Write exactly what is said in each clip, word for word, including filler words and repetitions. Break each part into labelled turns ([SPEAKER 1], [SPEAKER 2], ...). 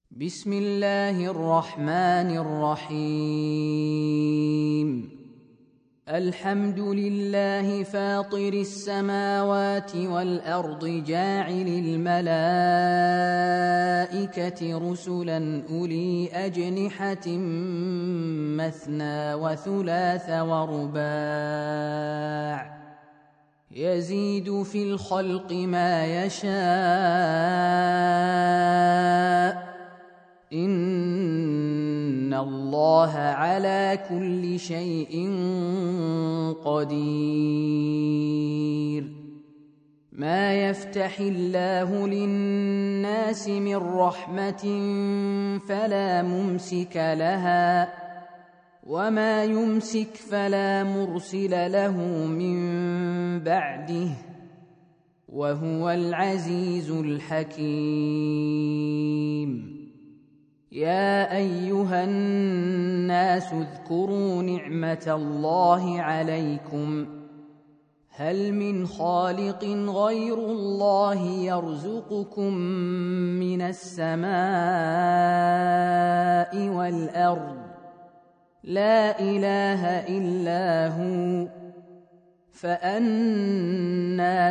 [SPEAKER 1] بسم الله الرحمن الرحيم. الحمد لله فاطر السماوات والأرض جاعل الملائكة رسلا أولي أجنحة مثنى وثلاث ورباع يزيد في الخلق ما يشاء إن الله على كل شيء قدير. ما يفتح الله للناس من رحمة فلا ممسك لها وما يمسك فلا مرسل له من بعده وهو العزيز الحكيم. يا أيها الناس اذكروا نعمة الله عليكم هل من خالق غير الله يرزقكم من السماء والأرض لا إله إلا هو فأنى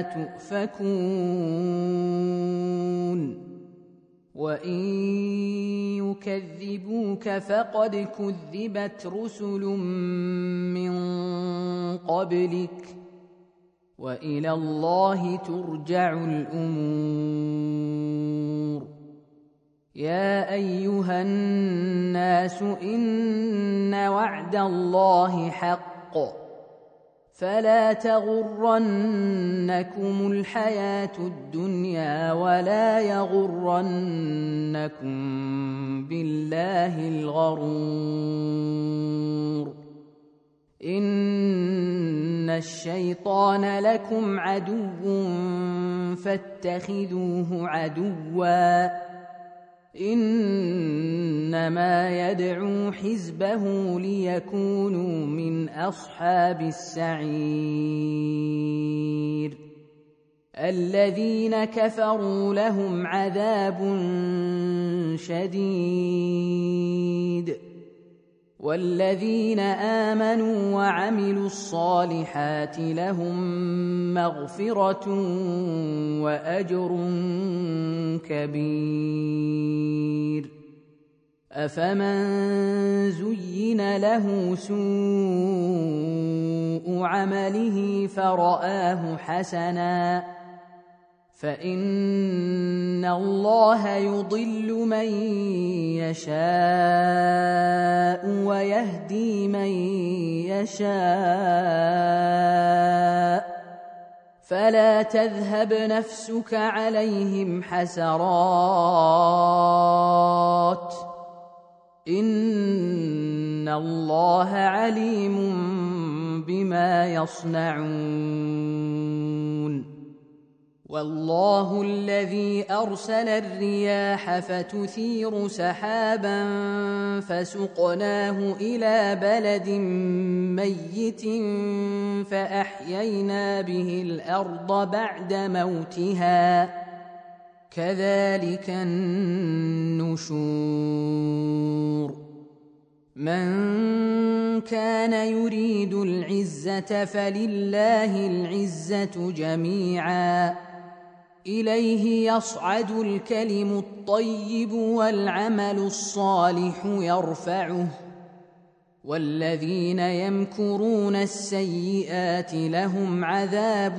[SPEAKER 1] تؤفكون. وإن يكذبوك فقد كذبت رسل من قبلك وإلى الله ترجع الأمور. يا أيها الناس إن وعد الله حق فلا تغرنكم الحياة الدنيا ولا يغرنكم بالله الغرور. إن الشيطان لكم عدو فاتخذوه عدوا إنما يدعو حزبه ليكونوا من أصحاب السعير. الذين كفروا لهم عذاب شديد والذين آمنوا وعملوا الصالحات لهم مغفرة وأجر كبير. أفمن زين له سوء عمله فرآه حسنا فإن الله يضل من يشاء ويهدي من يشاء فلا تذهب نفسك عليهم حسرات إن الله عليم بما يصنعون. والله الذي أرسل الرياح فتثير سحابا فسقناه إلى بلد ميت فأحيينا به الأرض بعد موتها كذلك النشور. من كان يريد العزة فلله العزة جميعا إليه يصعد الكلم الطيب والعمل الصالح يرفعه والذين يمكرون السيئات لهم عذاب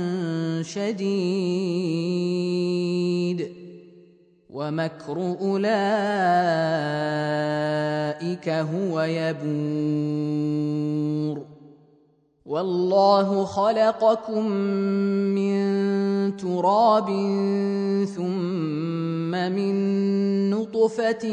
[SPEAKER 1] شديد ومكر أولئك هو يبور. والله خلقكم من تراب ثم من نطفة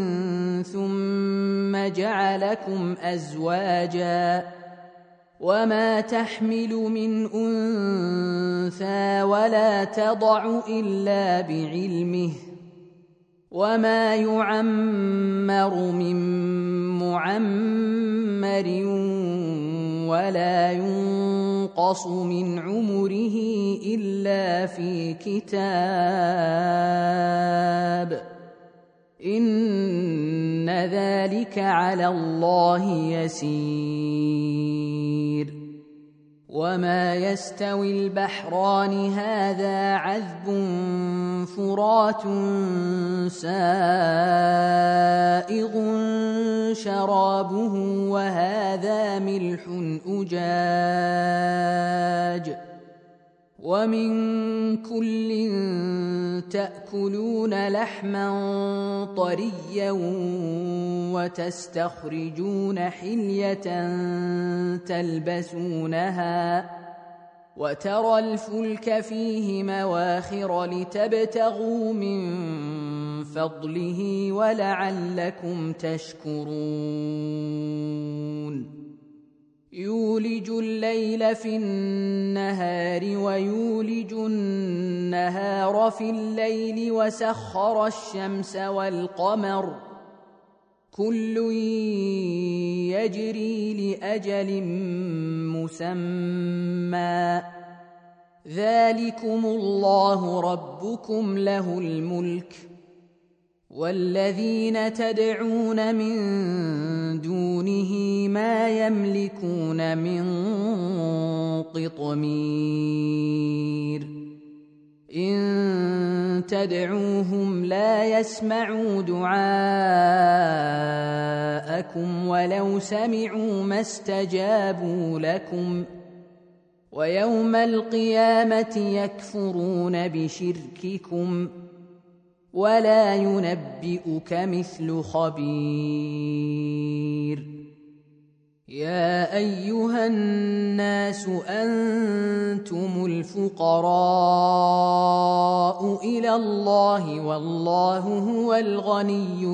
[SPEAKER 1] ثم جعلكم أزواجا وما تحمل من أنثى ولا تضع إلا بعلمه وما يعمر من معمر ولا ينقص من عمره إلا في كتاب إن ذلك على الله يسير. وما يستوي البحران هذا عذب فرات سائغ شرابه وهذا ملح أجاج ومن كل تأكلون لحما طريا وتستخرجون حلية تلبسونها وترى الفلك فيه مواخر لتبتغوا من فضله ولعلكم تشكرون. يولج الليل في النهار ويولج النهار في الليل وسخر الشمس والقمر كل يجري لأجل مسمى ذلكم الله ربكم له الملك والذين تدعون من دونه ما يملكون من قطمير إن تدعوهم لا يسمعوا دعاءكم ولو سمعوا ما استجابوا لكم ويوم القيامة يكفرون بشرككم ولا ينبئك مثل خبير. يا أيها الناس أنتم الفقراء إلى الله والله هو الغني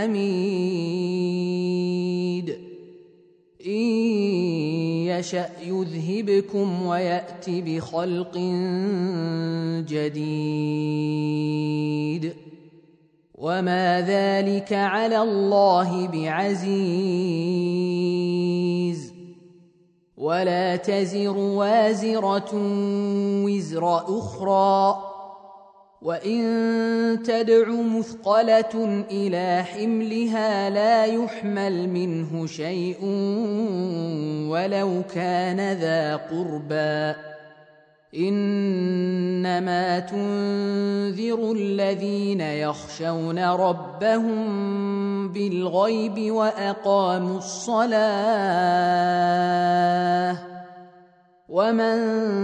[SPEAKER 1] الحميد. إن يشأ يذهبكم ويأت بخلق جديد وما ذلك على الله بعزيز. ولا تزر وازرة وزر أخرى وإن تدع مثقلة إلى حملها لا يحمل منه شيء ولو كان ذا قربى إنما تنذر الذين يخشون ربهم بالغيب وأقاموا الصلاة ومن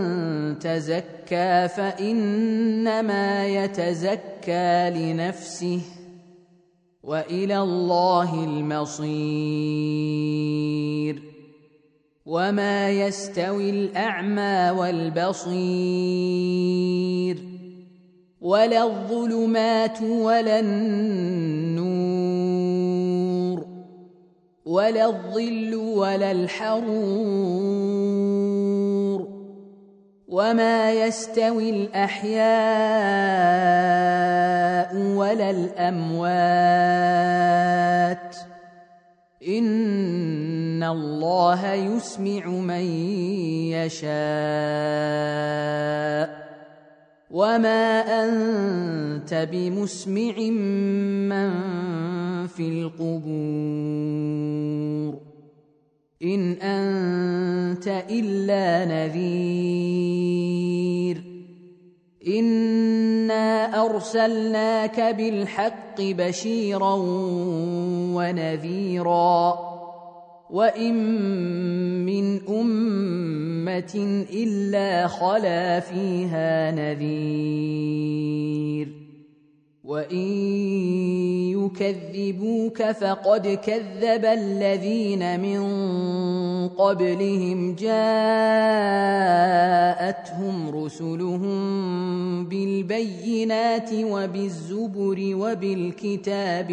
[SPEAKER 1] تزكى فإنما يتزكى لنفسه وإلى الله المصير. وما يستوي الأعمى والبصير ولا الظلمات ولا النور ولا الظل ولا الحرور وما يستوي الأحياء ولا الأموات إن الله يسمع من يشاء وما أنت بمسمع من في القبور إن أنت إلا نذير. إنا أرسلناك بالحق بشيرا ونذيرا وإن من أمة إلا خلا فيها نذير وإن يكذبوك فقد كذب الذين من قبلهم جاءتهم رسلهم بالبينات وبالزبر وبالكتاب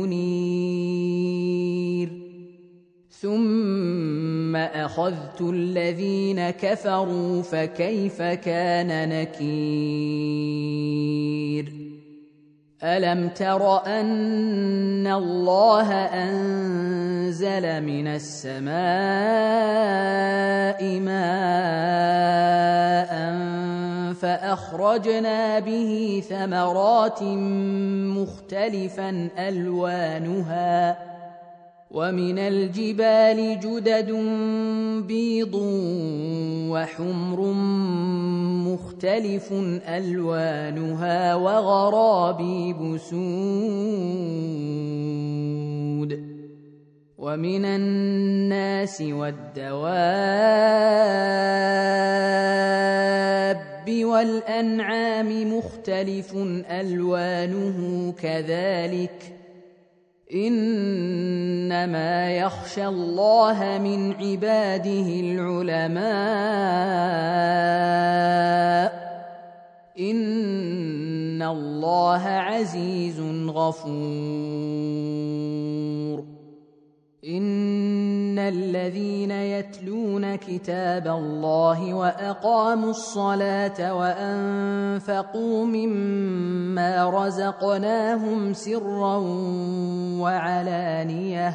[SPEAKER 1] المنير ثم أخذت الذين كفروا فكيف كان نكير. ألم تر أن الله أنزل من السماء ماء فأخرجنا به ثمرات مختلفا ألوانها ومن الجبال جدد بيض وحمر مختلف ألوانها وغرابيب سود ومن الناس والدواب والأنعام مختلف ألوانه كذلك إنما يخشى الله من عباده العلماء إن الله عزيز غفور إن الذين يتلون كتاب الله وأقاموا الصلاة وأنفقوا مما رزقناهم سرا وعلانية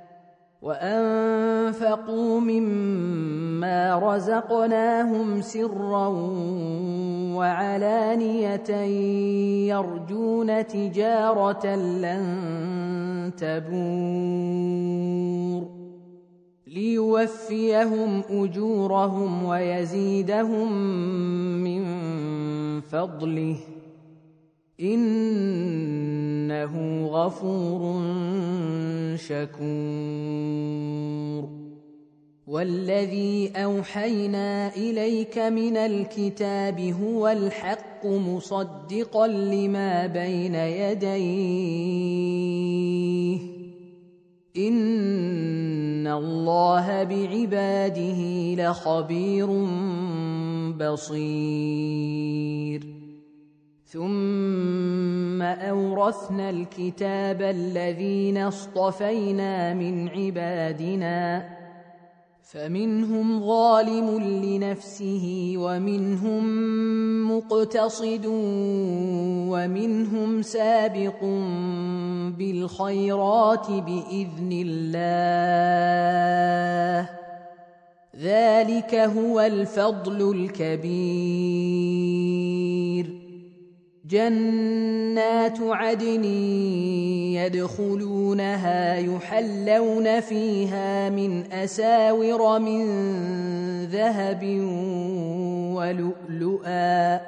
[SPEAKER 1] وأنفقوا مما رزقناهم سرا وعلانية يرجون تجارة لن تبور ليوفيهم أجورهم ويزيدهم من فضله إنه غفور شكور والذي أوحينا إليك من الكتاب هو الحق مصدقا لما بين يديه إن الله بعباده لخبير بصير ثم أورثنا الكتاب الذين اصطفينا من عبادنا فمنهم ظالم لنفسه ومنهم مقتصد ومنهم سابق بالخيرات بإذن الله ذلك هو الفضل الكبير جنات عدن يدخلونها يحلون فيها من أساور من ذهب ولؤلؤا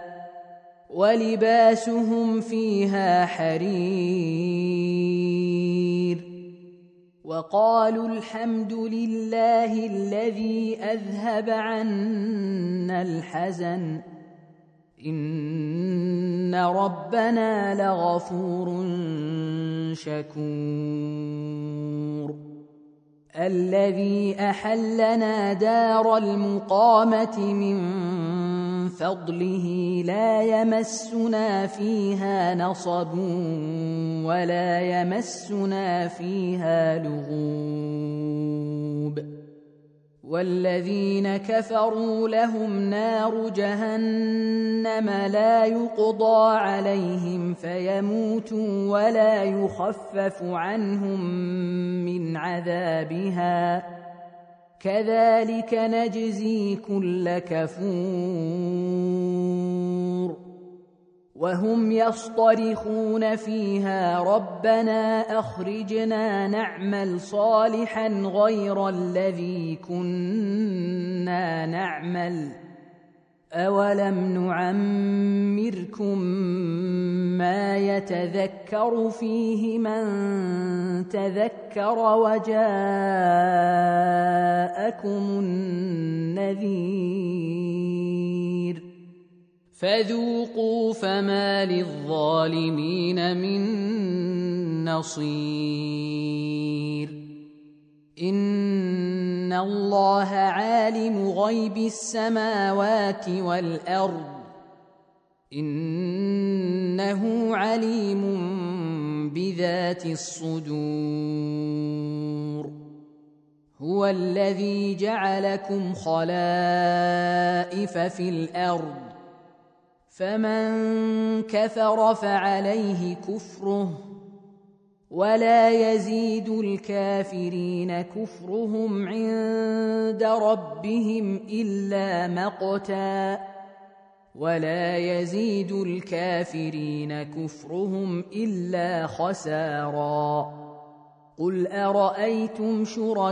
[SPEAKER 1] ولباسهم فيها حرير وقالوا الحمد لله الذي أذهب عنا الحزن إن ربنا لغفور شكور الذي أحلنا دار المقامة من فضله لا يمسنا فيها نصب ولا يمسنا فيها لغوب والذين كفروا لهم نار جهنم لا يقضى عليهم فيموتوا ولا يخفف عنهم من عذابها كذلك نجزي كل كفور وهم يصطرخون فيها ربنا أخرجنا نعمل صالحا غير الذي كنا نعمل أولم نعمركم ما يتذكر فيه من تذكر وجاءكم النذير فذوقوا فما للظالمين من نصير إن الله عالم غيب السماوات والأرض إنه عليم بذات الصدور هو الذي جعلكم خلائف في الأرض فمن كفر فعليه كفره ولا يزيد الكافرين كفرهم عند ربهم إلا مقتا ولا يزيد الكافرين كفرهم إلا خسارا. قل أرأيتم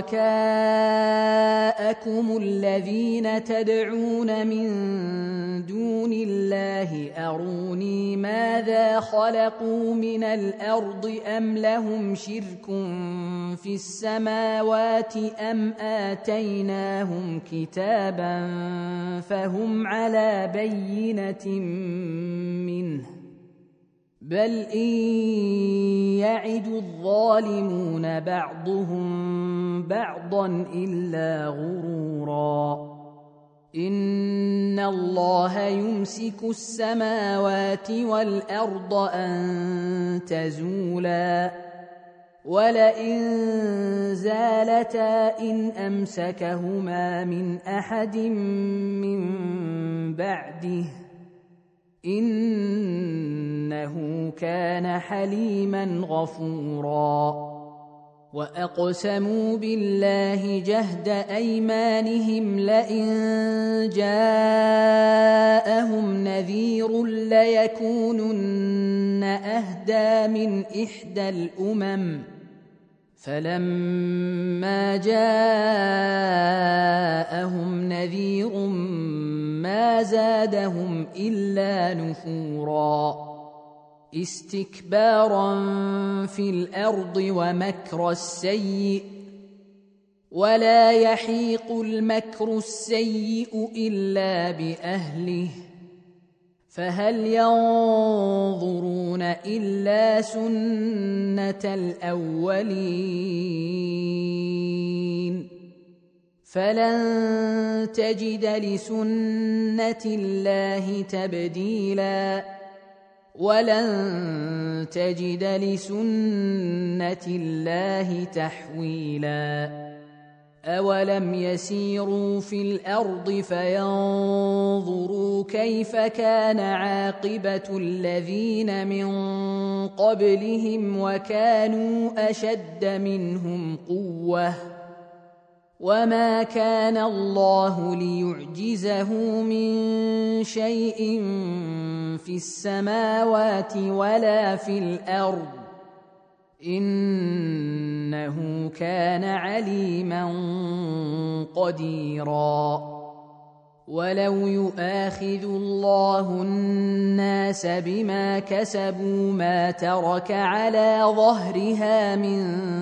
[SPEAKER 1] شركاءكم الذين تدعون من دون الله أروني ماذا خلقوا من الأرض أم لهم شرك في السماوات أم آتيناهم كتابا فهم على بينة منه بل إن يعد الظالمون بعضهم بعضا إلا غرورا. إن الله يمسك السماوات والأرض أن تزولا ولئن زالتا إن أمسكهما من أحد من بعده إنه كان حليما غفورا. وأقسموا بالله جهد أيمانهم لئن جاءهم نذير ليكونن أهدى من إحدى الأمم فلما جاءهم نذير ما زادهم إلا نفورا استكبارا في الأرض ومكر السيء ولا يحيق المكر السيء إلا بأهله فهل ينظرون إلا سنة الأولين فلن تجد لسنة الله تبديلا ولن تجد لسنة الله تحويلا. أولم يسيروا في الأرض فينظروا كيف كان عاقبة الذين من قبلهم وكانوا أشد منهم قوة وما كان الله ليعجزه من شيء في السماوات ولا في الأرض إنه كان عليما قديرا. ولو يؤاخذ الله الناس بما كسبوا ما ترك على ظهرها من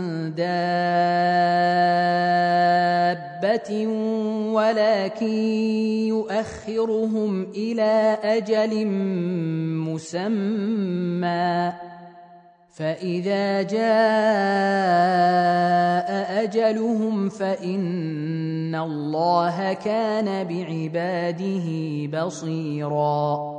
[SPEAKER 1] دابة ولكن يؤخرهم إلى أجل مسمى فإذا جاء أجلهم فإن الله كان بعباده بصيراً.